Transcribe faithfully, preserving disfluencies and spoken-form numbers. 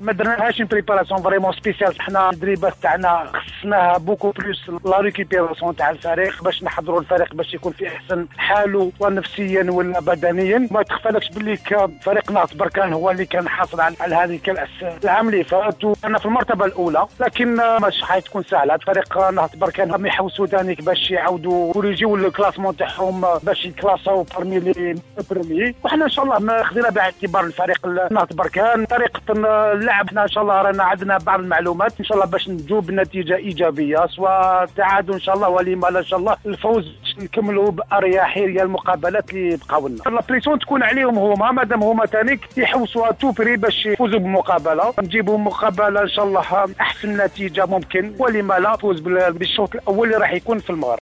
ما درناهاش بريباراسيون فريمون سبيسيال. حنا التدريبات تاعنا خصناها بوكو بلوس لا ريكيبيراسيون تاع الفريق باش نحضروا الفريق باش يكون في احسن حاله ونفسيا ولا بدنيا. ما تخفالكش باللي فريق نهضة بركان هو اللي كان حاصل على هذه الكاس العام اللي فات وانا في المرتبه الاولى، لكن مش حتكون سهله. فريق نهضة بركان هم يحوسوا ثاني باش يعاودوا يجيو الكلاسمون تاعهم باش يتكلاساو برمي لي برمي، وحنا ان شاء الله ما خذينا باعتبار الفريق نهضة بركان طريقه اللعب. حنا ان شاء الله رانا عندنا بعض المعلومات ان شاء الله باش نجوب بنتيجه ايجابيه، سواء تعادل ان شاء الله ولما لا ان شاء الله الفوز نكملوا باريحيه المقابلات اللي بقاو لنا. لا بريسيون تكون عليهم هما مادام هما ثاني يحوسوا تو بري باش يفوزوا بالمقابله، نجيبوا مقابله ان شاء الله احسن نتيجه ممكن ولما لا فوز بالشوط الاول اللي راح يكون في المغرب.